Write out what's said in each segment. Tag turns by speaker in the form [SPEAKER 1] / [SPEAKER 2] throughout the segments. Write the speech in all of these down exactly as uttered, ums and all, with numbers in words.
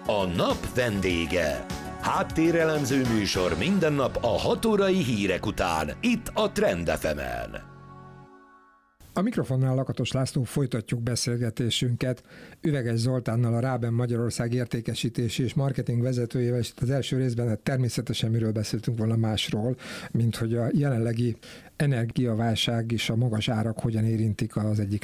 [SPEAKER 1] A nap vendége. Háttérelemző műsor minden nap a hat órai hírek után, itt a Trend ef emen.
[SPEAKER 2] A mikrofonnál Lakatos László, folytatjuk beszélgetésünket Üveges Zoltánnal, a Ráben Magyarország értékesítési és marketing vezetőjével, és az első részben természetesen miről beszéltünk volna másról, mint hogy a jelenlegi energiaválság és a magas árak hogyan érintik az egyik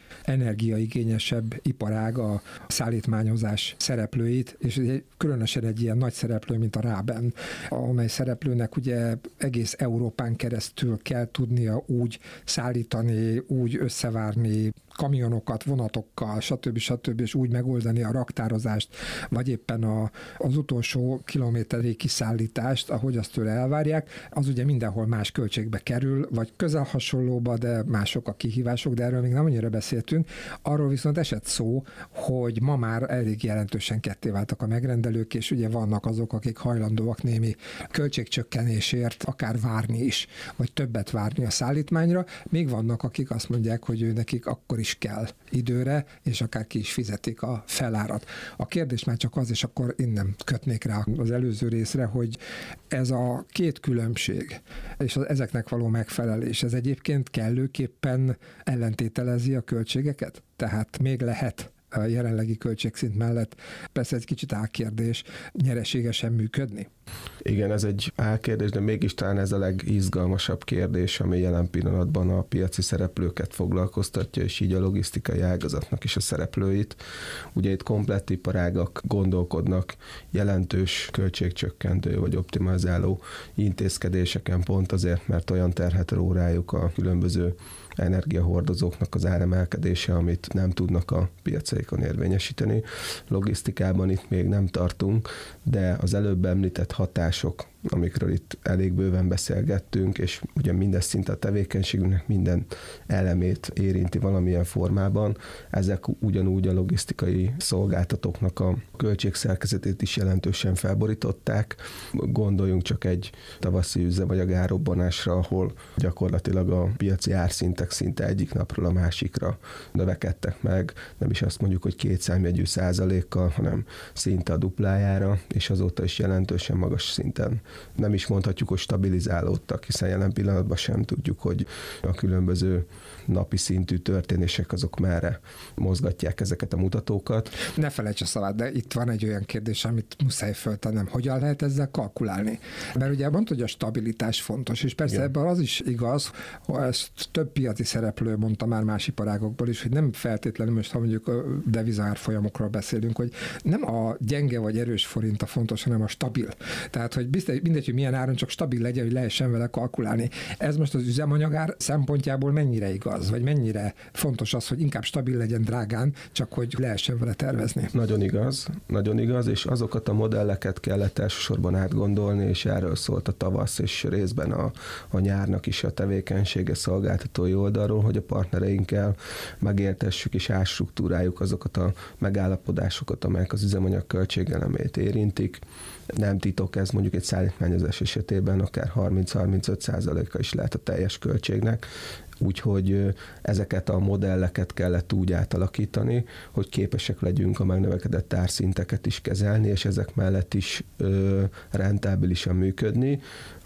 [SPEAKER 2] legenergiaigényesebb iparág, a szállítmányozás szereplőit, és különösen egy ilyen nagy szereplő, mint a Ráben, amely szereplőnek ugye egész Európán keresztül kell tudnia úgy szállítani, úgy összevárni kamionokat, vonatokkal, stb. stb. És úgy megoldani a raktározást, vagy éppen a, az utolsó kilométerig kiszállítást, ahogy azt tőle elvárják, az ugye mindenhol más költségbe kerül, vagy közel hasonlóba, de mások a kihívások, de erről még nem annyira beszéltünk. Arról viszont esett szó, hogy ma már elég jelentősen ketté váltak a megrendelők, és ugye vannak azok, akik hajlandóak némi költségcsökkenésért akár várni is, vagy többet várni a szállítmányra. Még vannak, akik azt mondják, hogy ő nekik akkor is kell időre, és akár ki is fizetik a felárat. A kérdés már csak az, és akkor innen kötnék rá az előző részre, hogy ez a két különbség, és az, ezeknek való megfelelés, ez egyébként kellőképpen ellentételezi a költségeket? Tehát még lehet a jelenlegi költségszint mellett, persze egy kicsit álkérdés, nyereségesen működni?
[SPEAKER 3] Igen, ez egy álkérdés, de mégis talán ez a legizgalmasabb kérdés, ami jelen pillanatban a piaci szereplőket foglalkoztatja, és így a logisztikai ágazatnak is a szereplőit. Ugye itt komplett iparágak gondolkodnak jelentős költségcsökkentő vagy optimalizáló intézkedéseken, pont azért, mert olyan terhet ró rájuk a különböző energiahordozóknak az áremelkedése, amit nem tudnak a piacaikon érvényesíteni. Logisztikában itt még nem tartunk, de az előbb említett hatások, amikről itt elég bőven beszélgettünk, és ugye mindez szinte a tevékenységünknek minden elemét érinti valamilyen formában, ezek ugyanúgy a logisztikai szolgáltatóknak a költségszerkezetét is jelentősen felborították. Gondoljunk csak egy tavaszi üzemanyagárrobbanásra, ahol gyakorlatilag a piaci árszintek szinte egyik napról a másikra növekedtek meg, nem is azt mondjuk, hogy két számjegyű százalékkal, hanem szinte a duplájára, és azóta is jelentősen magas szinten. Nem is mondhatjuk, hogy stabilizálódtak, hiszen jelen pillanatban sem tudjuk, hogy a különböző napi szintű történések azok merre mozgatják ezeket a mutatókat.
[SPEAKER 2] Ne felejts a szavát, de itt van egy olyan kérdés, amit muszáj föltennem. Hogyan lehet ezzel kalkulálni? Mert ugye mondta, hogy a stabilitás fontos, és persze igen, ebben az is igaz, hogy ezt több piaci szereplő mondta már más iparágokból is, hogy nem feltétlenül most, ha mondjuk a devizárfolyamokról beszélünk, hogy nem a gyenge vagy erős forint a fontos, hanem a stabil. Tehát, hogy biztos, mindegy, hogy milyen áron, csak stabil legyen, hogy lehessen vele kalkulálni. Ez most az üzemanyagár szempontjából mennyire igaz, vagy mennyire fontos az, hogy inkább stabil legyen drágán, csak hogy lehessen vele tervezni?
[SPEAKER 3] Nagyon igaz, nagyon igaz, és azokat a modelleket kellett elsősorban átgondolni, és erről szólt a tavasz, és részben a, a nyárnak is a tevékenysége szolgáltatói oldalról, hogy a partnereinkkel megértessük és átstruktúráljuk azokat a megállapodásokat, amelyek az üzemanyag költségelemét érintik. Nem titok ez, mondjuk egy szállítmányozás esetében akár harminc-harmincöt százaléka is lehet a teljes költségnek, úgyhogy ezeket a modelleket kellett úgy átalakítani, hogy képesek legyünk a megnövekedett árszinteket is kezelni, és ezek mellett is ö, rentábilisan működni.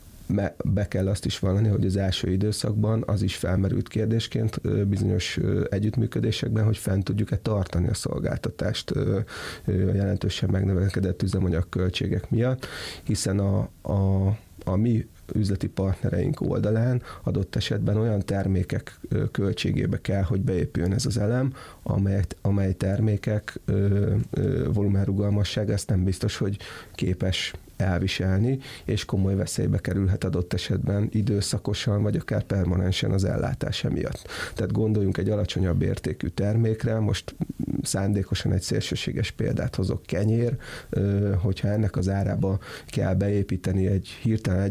[SPEAKER 3] Be kell azt is vallani, hogy az első időszakban az is felmerült kérdésként bizonyos együttműködésekben, hogy fent tudjuk-e tartani a szolgáltatást a jelentősen megnövekedett üzemanyag költségek miatt, hiszen a, a, a mi üzleti partnereink oldalán adott esetben olyan termékek költségébe kell, hogy beépüljön ez az elem, amely, amely termékek volumenrugalmasság, ezt nem biztos, hogy képes elviselni, és komoly veszélybe kerülhet adott esetben időszakosan, vagy akár permanensen az ellátása miatt. Tehát gondoljunk egy alacsonyabb értékű termékre, most szándékosan egy szélsőséges példát hozok, kenyér, hogyha ennek az árába kell beépíteni egy hirtelen egyik napról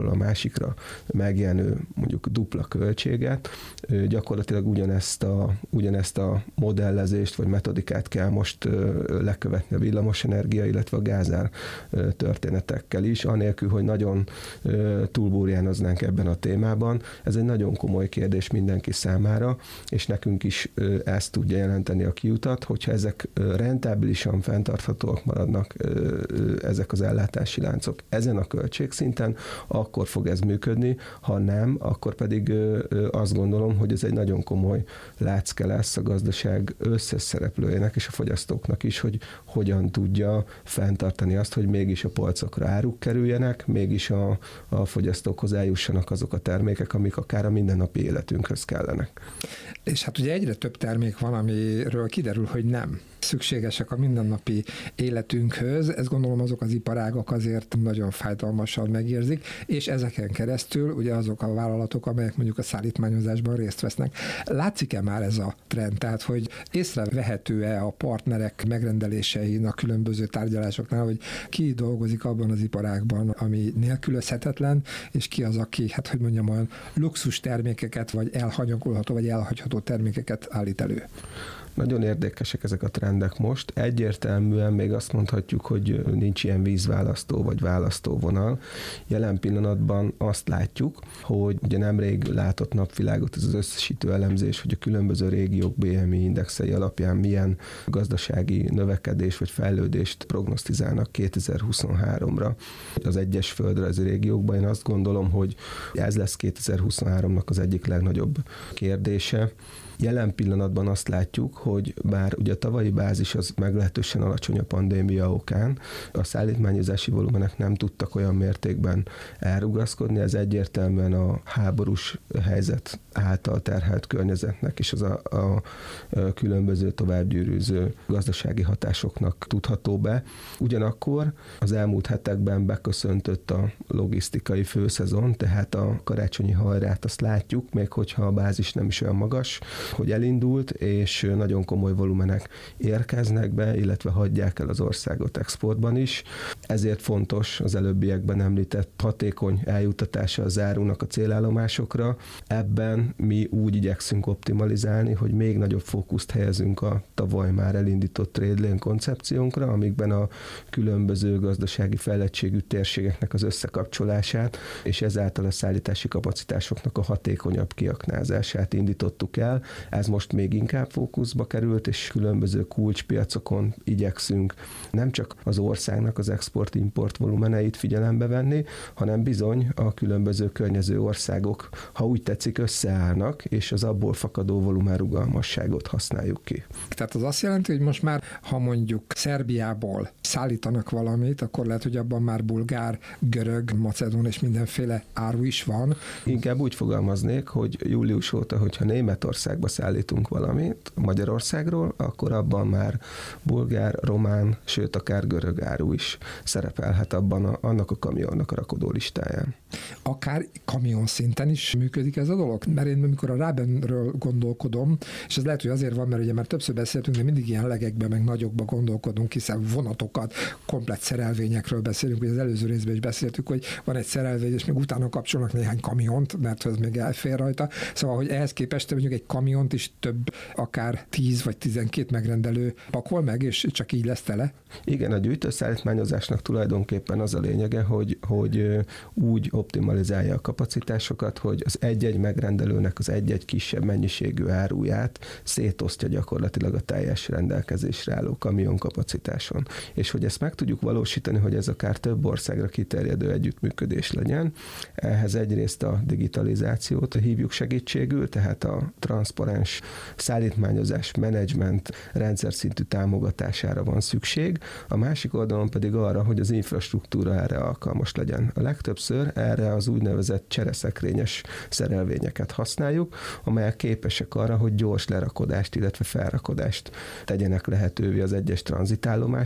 [SPEAKER 3] pillanatról a másikra megjelenő mondjuk dupla költséget, gyakorlatilag ugyanezt a, ugyanezt a modellezést vagy metodikát kell most lekövetni a villamosenergia, illetve a gázár történetekkel is, anélkül, hogy nagyon túlburjánoznánk ebben a témában. Ez egy nagyon komoly kérdés mindenki számára, és nekünk is ezt tudja jelenteni a kiutat, hogyha ezek rentábilisan fenntarthatóak maradnak, ezek az ellátási láncok ezen a költségszinten, akkor fog ez működni, ha nem, akkor pedig azt gondolom, hogy ez egy nagyon komoly lácke lesz a gazdaság összes szereplőjének és a fogyasztóknak is, hogy hogyan tudja fenntartani azt, hogy mégis a polcokra áruk kerüljenek, mégis a, a fogyasztókhoz eljussanak azok a termékek, amik akár a mindennapi életünkhöz kellenek.
[SPEAKER 2] És hát ugye egyre több termék van, amiről kiderül, hogy nem szükségesek a mindennapi életünkhöz. Ezt gondolom azok az iparágak azért nagyon fájdalmasan megérzik, és ezeken keresztül ugye azok a vállalatok, amelyek mondjuk a szállítmányozásban részt vesznek. Látszik-e már ez a trend? Tehát, hogy észrevehető-e a partnerek megrendelésein a különböző tárgyalásoknál, hogy ki dolgozik abban az iparágban, ami nélkülözhetetlen, és ki az, aki, hát hogy mondjam, olyan luxus termékeket, vagy elhanyagolható, vagy elhagyható termékeket állít elő?
[SPEAKER 3] Nagyon érdekesek ezek a trendek most. Egyértelműen még azt mondhatjuk, hogy nincs ilyen vízválasztó vagy választóvonal. Jelen pillanatban azt látjuk, hogy ugye nemrég látott napvilágot ez az összesítő elemzés, hogy a különböző régiók bé em i indexei alapján milyen gazdasági növekedés vagy fejlődést prognosztizálnak kétezer-huszonháromra az egyes földrajzi régiókban. Én azt gondolom, hogy ez lesz kétezer-huszonháromnak az egyik legnagyobb kérdése. Jelen pillanatban azt látjuk, hogy bár ugye a tavalyi bázis az meglehetősen alacsony a pandémia okán, a szállítmányozási volumenek nem tudtak olyan mértékben elrugaszkodni, ez egyértelműen a háborús helyzet által terhelt környezetnek és az a, a, a különböző továbbgyűrűző gazdasági hatásoknak tudható be. Ugyanakkor az elmúlt hetekben beköszöntött a logisztikai főszezon, tehát a karácsonyi hajrát azt látjuk, még hogyha a bázis nem is olyan magas, hogy elindult, és nagyon komoly volumenek érkeznek be, illetve hagyják el az országot exportban is. Ezért fontos az előbbiekben említett hatékony eljutatása az árunak a célállomásokra. Ebben mi úgy igyekszünk optimalizálni, hogy még nagyobb fókuszt helyezünk a tavaly már elindított trade lane koncepciónkra, amikben a különböző gazdasági fejlettségű térségeknek az összekapcsolását, és ezáltal a szállítási kapacitásoknak a hatékonyabb kiaknázását indítottuk el. Ez most még inkább fókuszba került, és különböző kulcspiacokon igyekszünk nem csak az országnak az export-import volumeneit figyelembe venni, hanem bizony a különböző környező országok, ha úgy tetszik, összeállnak, és az abból fakadó volumen rugalmasságot használjuk ki.
[SPEAKER 2] Tehát az azt jelenti, hogy most már, ha mondjuk Szerbiából szállítanak valamit, akkor lehet, hogy abban már bulgár, görög, macedón és mindenféle áru is van.
[SPEAKER 3] Inkább úgy fogalmaznék, hogy július óta, hogyha Németországba szállítunk valamit Magyarországról, akkor abban már bulgár, román, sőt akár görög áru is szerepelhet abban a, annak a kamionnak a rakodó listáján.
[SPEAKER 2] Akár kamion szinten is működik ez a dolog? Mert én amikor a Rabenről gondolkodom, és ez lehet, hogy azért van, mert ugye már többször beszéltünk, de mindig ilyen legekben, meg nagyokba gondolkodunk, hiszen vonatokat, komplett szerelvényekről beszélünk, hogy az előző részben is beszéltük, hogy van egy szerelvény, és még utána kapcsolnak néhány kamiont, mert ez még elfér rajta. Szóval, hogy ehhez képest mondjuk egy kamiont is több, akár tíz vagy tizenkét megrendelő pakol meg, és csak így lesz tele?
[SPEAKER 3] Igen, a gyűjtőszállítmányozásnak tulajdonképpen az a lényege, hogy, hogy úgy optimalizálja a kapacitásokat, hogy az egy-egy megrendelőnek az egy-egy kisebb mennyiségű áruját szétosztja gyakorlatilag a teljes rendelkezésre álló kamionkapacitáson. És hogy ezt meg tudjuk valósítani, hogy ez akár több országra kiterjedő együttműködés legyen, ehhez egyrészt a digitalizációt hívjuk segítségül, tehát a transzparens szállítmányozás menedzsment rendszer szintű támogatására van szükség, a másik oldalon pedig arra, hogy az infrastruktúra erre alkalmas legyen. A legtöbbször erre az úgynevezett csereszekrényes szerelvényeket használjuk, amelyek képesek arra, hogy gyors lerakodást, illetve felrakodást tegyenek lehetővé az egyes tranzitállomásokon,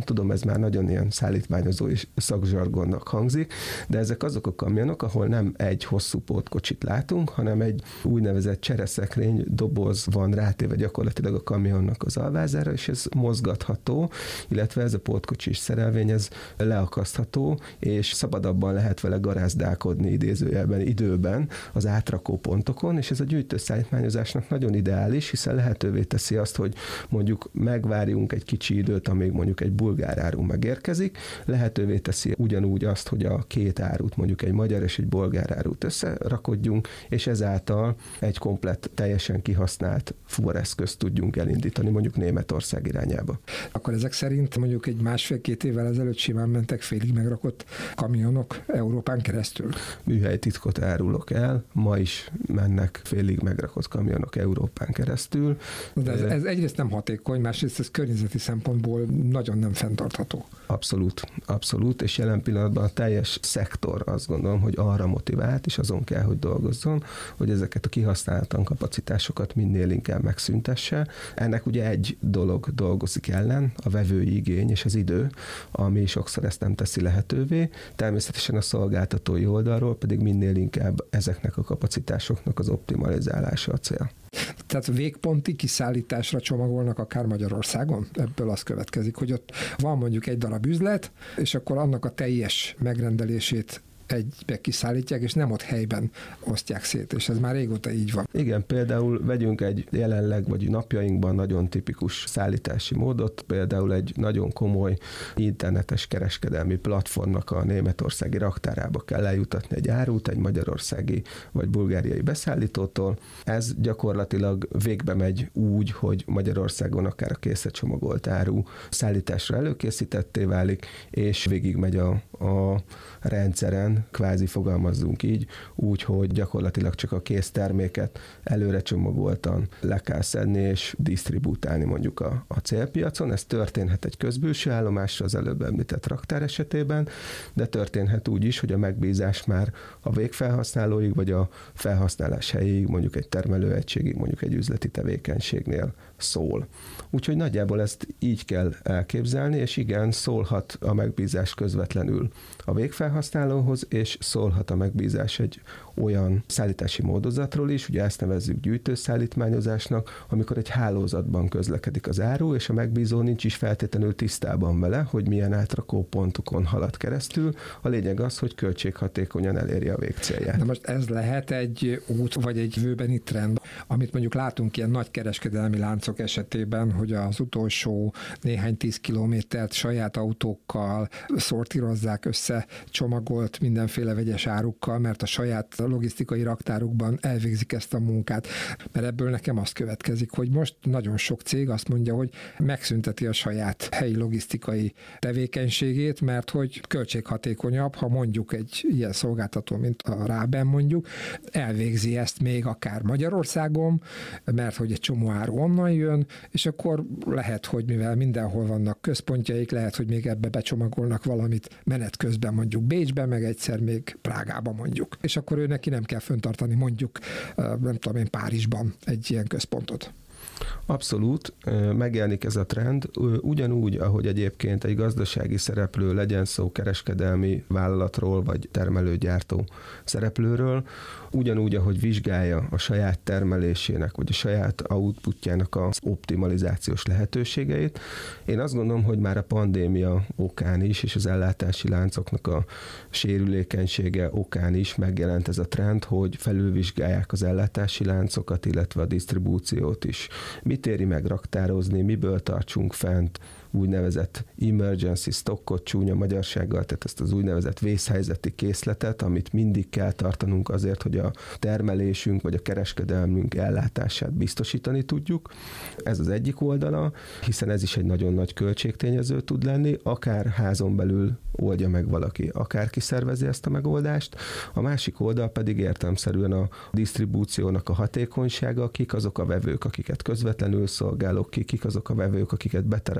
[SPEAKER 3] tudom, ez már nagyon ilyen szállítmányozó és szakzsargonnak hangzik, de ezek azok a kamionok, ahol nem egy hosszú pótkocsit látunk, hanem egy úgynevezett csereszekrény doboz van rátéve gyakorlatilag a kamionnak az alvázára, és ez mozgatható, illetve ez a pótkocsis szerelvény, ez leakasztható, és szabadabban lehet vele garázdálkodni idézőjelben időben az átrakó pontokon, és ez a gyűjtőszállítmányozásnak nagyon ideális, hiszen lehetővé teszi azt, hogy mondjuk megvárjunk egy kicsi időt, amíg mondjuk egy bulgár áru megérkezik, lehetővé teszi ugyanúgy azt, hogy a két árut, mondjuk egy magyar és egy bolgár árut összerakodjunk, és ezáltal egy komplett, teljesen kihasznált fuvareszközt tudjunk elindítani mondjuk Németország irányába.
[SPEAKER 2] Akkor ezek szerint mondjuk egy másfél-két évvel ezelőtt simán mentek félig megrakott kamionok Európán keresztül?
[SPEAKER 3] Műhelytitkot árulok el, ma is mennek félig megrakott kamionok Európán keresztül.
[SPEAKER 2] De ez, ez egyrészt nem hatékony, másrészt ez környezeti szempontból nagyon nem fenntartható.
[SPEAKER 3] Abszolút, abszolút, és jelen pillanatban a teljes szektor azt gondolom, hogy arra motivált, és azon kell, hogy dolgozzon, hogy ezeket a kihasználatlan kapacitásokat minél inkább megszüntesse. Ennek ugye egy dolog dolgozik ellen, a vevői igény és az idő, ami sokszor ezt nem teszi lehetővé. Természetesen a szolgáltatói oldalról pedig minél inkább ezeknek a kapacitásoknak az optimalizálása a cél.
[SPEAKER 2] Tehát végponti kiszállításra csomagolnak akár Magyarországon? Ebből az következik, hogy ott van mondjuk egy darab üzlet, és akkor annak a teljes megrendelését egybe kiszállítják, és nem ott helyben osztják szét, és ez már régóta így van.
[SPEAKER 3] Igen, például vegyünk egy jelenleg, vagy napjainkban nagyon tipikus szállítási módot, például egy nagyon komoly internetes kereskedelmi platformnak a németországi raktárába kell eljutatni egy árut, egy magyarországi vagy bulgáriai beszállítótól. Ez gyakorlatilag végbe megy úgy, hogy Magyarországon akár a készletcsomagolt áru szállításra előkészítetté válik, és végig megy a, a rendszeren, kvázi fogalmazzunk így, úgy, hogy gyakorlatilag csak a kész terméket előre csomagoltan le kell szedni és disztribútálni mondjuk a, a célpiacon. Ez történhet egy közbülső állomásra, az előbb említett raktár esetében, de történhet úgy is, hogy a megbízás már a végfelhasználóig, vagy a felhasználás helyéig, mondjuk egy termelőegységig, mondjuk egy üzleti tevékenységnél szól. Úgyhogy nagyjából ezt így kell elképzelni, és igen, szólhat a megbízás közvetlenül a végfelhasználóhoz, és szólhat a megbízás egy olyan szállítási módozatról is, ugye ezt nevezzük gyűjtőszállítmányozásnak, amikor egy hálózatban közlekedik az áru, és a megbízó nincs is feltétlenül tisztában vele, hogy milyen átrakó pontokon halad keresztül. A lényeg az, hogy költséghatékonyan eléri a végcélját.
[SPEAKER 2] De most ez lehet egy út, vagy egy jövőbeni trend, amit mondjuk látunk ilyen nagy kereskedelmi láncok esetében, hogy az utolsó néhány tíz kilométert saját autókkal szortírozzák össze csomagolt mindenféle vegyes árukkal, mert a saját logisztikai raktárukban elvégzik ezt a munkát. Mert ebből nekem azt következik, hogy most nagyon sok cég azt mondja, hogy megszünteti a saját helyi logisztikai tevékenységét, mert hogy költséghatékonyabb, ha mondjuk egy ilyen szolgáltató, mint a Ráben mondjuk, elvégzi ezt még akár Magyarországon, mert hogy egy csomó áru onnan jön, és akkor lehet, hogy mivel mindenhol vannak központjaik, lehet, hogy még ebbe becsomagolnak valamit menet közben mondjuk Bécsben, meg egyszer még Prágában mondjuk. És akkor ő neki nem kell fenntartani mondjuk, nem tudom én, Párizsban egy ilyen központot.
[SPEAKER 3] Abszolút, megjelenik ez a trend, ugyanúgy, ahogy egyébként egy gazdasági szereplő, legyen szó kereskedelmi vállalatról, vagy termelőgyártó szereplőről, ugyanúgy, ahogy vizsgálja a saját termelésének, vagy a saját outputjának az optimalizációs lehetőségeit. Én azt gondolom, hogy már a pandémia okán is, és az ellátási láncoknak a sérülékenysége okán is megjelent ez a trend, hogy felülvizsgálják az ellátási láncokat, illetve a disztribúciót is. Mit éri meg raktározni, miből tartsunk fent úgynevezett emergency stockot csúnya magyarsággal, tehát ezt az úgynevezett vészhelyzeti készletet, amit mindig kell tartanunk azért, hogy a termelésünk vagy a kereskedelmünk ellátását biztosítani tudjuk. Ez az egyik oldala, hiszen ez is egy nagyon nagy költségtényező tud lenni, akár házon belül oldja meg valaki, akár kiszervezi ezt a megoldást. A másik oldal pedig értelemszerűen a disztribúciónak a hatékonysága, kik azok a vevők, akiket közvetlenül szolgálok ki, kik azok a vevők, akiket beterelek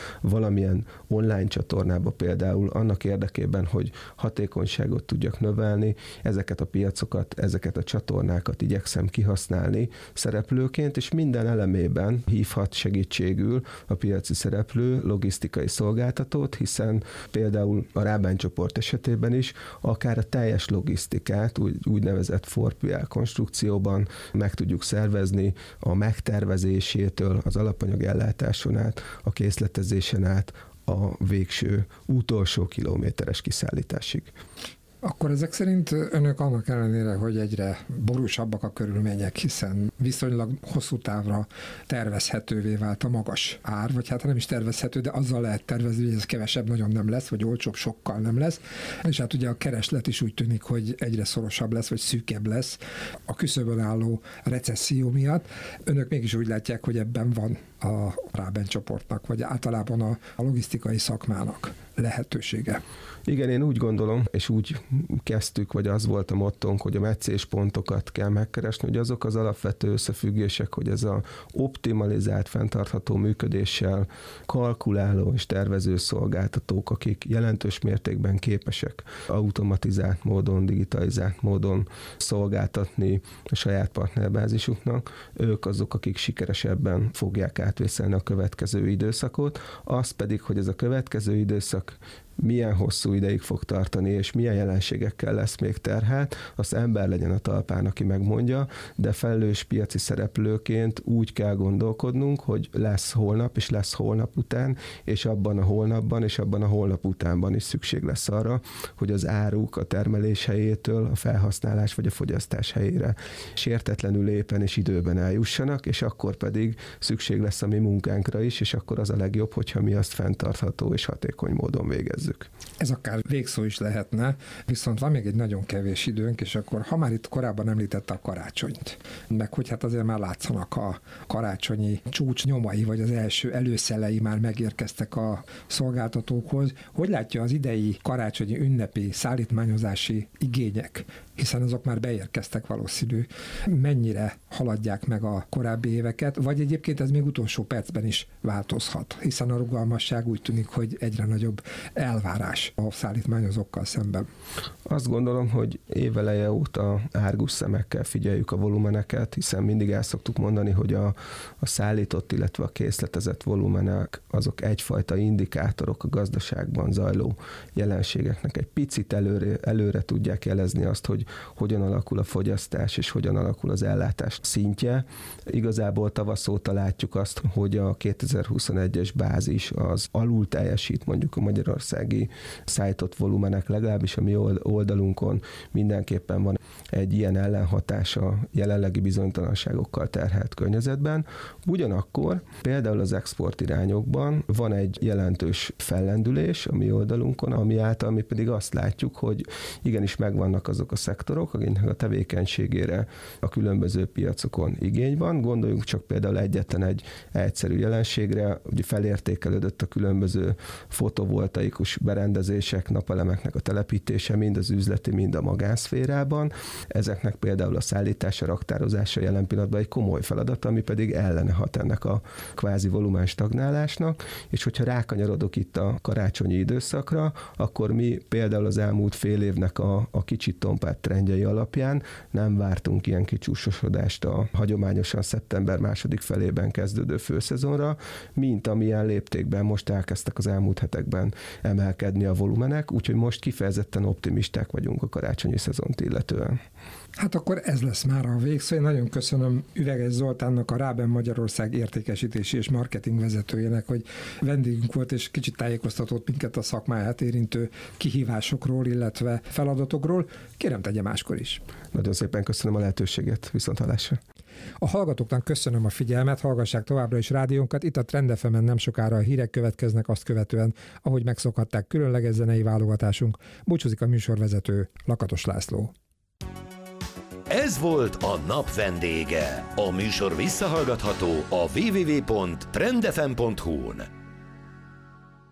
[SPEAKER 3] valamilyen online csatornába például annak érdekében, hogy hatékonyságot tudjak növelni, ezeket a piacokat, ezeket a csatornákat igyekszem kihasználni szereplőként, és minden elemében hívhat segítségül a piaci szereplő logisztikai szolgáltatót, hiszen például a Rábány csoport esetében is akár a teljes logisztikát úgy, úgynevezett négy pé el konstrukcióban meg tudjuk szervezni, a megtervezésétől, az alapanyag ellátáson át, a készletezésen át, a végső utolsó kilométeres kiszállításig.
[SPEAKER 2] Akkor ezek szerint önök annak ellenére, hogy egyre borúsabbak a körülmények, hiszen viszonylag hosszú távra tervezhetővé vált a magas ár, vagy hát nem is tervezhető, de azzal lehet tervezni, hogy ez kevesebb nagyon nem lesz, vagy olcsóbb sokkal nem lesz. És hát ugye a kereslet is úgy tűnik, hogy egyre szorosabb lesz, vagy szűkebb lesz a küszöbön álló recesszió miatt. Önök mégis úgy látják, hogy ebben van a Rábány csoportnak, vagy általában a, a logisztikai szakmának lehetősége.
[SPEAKER 3] Igen, én úgy gondolom, és úgy kezdtük, vagy az volt a mottónk, hogy a meccéspontokat kell megkeresni, hogy azok az alapvető összefüggések, hogy ez a optimalizált, fenntartható működéssel kalkuláló és tervező szolgáltatók, akik jelentős mértékben képesek automatizált módon, digitalizált módon szolgáltatni a saját partnerbázisuknak, ők azok, akik sikeresebben fogják átvészelni a következő időszakot, az pedig, hogy ez a következő időszak milyen hosszú ideig fog tartani, és milyen jelenségekkel lesz még terhelt, az ember legyen a talpán, aki megmondja, de felelős piaci szereplőként úgy kell gondolkodnunk, hogy lesz holnap, és lesz holnap után, és abban a holnapban, és abban a holnap utánban is szükség lesz arra, hogy az áruk a termelés helyétől a felhasználás vagy a fogyasztás helyére sértetlenül éppen és időben eljussanak, és akkor pedig szükség lesz a mi munkánkra is, és akkor az a legjobb, hogyha mi azt fenntartható és hatékony módon végezzük.
[SPEAKER 2] Ez akár végszó is lehetne, viszont van még egy nagyon kevés időnk, és akkor, ha már itt korábban említette a karácsonyt, meg hogy hát azért már látszanak a karácsonyi csúcs nyomai, vagy az első előszelei már megérkeztek a szolgáltatókhoz. Hogy látja az idei karácsonyi ünnepi szállítmányozási igények, hiszen azok már beérkeztek valószínű, mennyire haladják meg a korábbi éveket, vagy egyébként ez még utolsó percben is változhat, hiszen a rugalmasság úgy tűnik, hogy egyre nagyobb elvárás a szállítmányozókkal szemben.
[SPEAKER 3] Azt gondolom, hogy éveleje óta árgus szemekkel figyeljük a volumeneket, hiszen mindig el szoktuk mondani, hogy a, a szállított, illetve a készletezett volumenek azok egyfajta indikátorok a gazdaságban zajló jelenségeknek. Egy picit előre, előre tudják jelezni azt, hogy hogyan alakul a fogyasztás, és hogyan alakul az ellátás szintje. Igazából tavasz óta látjuk azt, hogy a kétezer-huszonegyes bázis az alul teljesít mondjuk a magyarországi szállított volumenek, legalábbis a mi oldalunkon mindenképpen van egy ilyen ellenhatása jelenlegi bizonytalanságokkal terhelt környezetben. Ugyanakkor például az export irányokban van egy jelentős fellendülés a mi oldalunkon, ami által mi pedig azt látjuk, hogy igenis megvannak azok a szektorok, akiknek a tevékenységére a különböző piacokon igény van. Gondoljunk csak például egyetlen egy egyszerű jelenségre, ugye felértékelődött a különböző fotovoltaikus berendezések, napelemeknek a telepítése mind az üzleti, mind a magánszférában. Ezeknek például a szállítása, raktározása jelen pillanatban egy komoly feladat, ami pedig ellene hat ennek a kvázi volumen stagnálásnak, és hogyha rákanyarodok itt a karácsonyi időszakra, akkor mi például az elmúlt fél évnek a, a kicsit tompált trendjei alapján nem vártunk ilyen kicsúsosodást a hagyományosan szeptember második felében kezdődő főszezonra, mint amilyen léptékben most elkezdtek az elmúlt hetekben emelkedni a volumenek, úgyhogy most kifejezetten optimisták vagyunk a karácsonyi szezont illetően.
[SPEAKER 2] Hát akkor ez lesz már a végszó. Én nagyon köszönöm Üveges Zoltánnak, a Rábány Magyarország értékesítési és marketing vezetőjének, hogy vendégünk volt, és kicsit tájékoztatott minket a szakmáját érintő kihívásokról, illetve feladatokról. Kérem, tegye máskor is.
[SPEAKER 3] Nagyon szépen köszönöm a lehetőséget, viszonthallásra.
[SPEAKER 2] A hallgatóknak köszönöm a figyelmet, hallgassák továbbra is rádiónkat. Itt a Trend ef emen nem sokára a hírek következnek, azt követően, ahogy megszokhatták, különleges zenei válogatásunk. Búcsúzik a műsorvezető, Lakatos László.
[SPEAKER 1] Ez volt a nap vendége. A műsor visszahallgatható a double-u double-u double-u pont trend f m pont hu-n.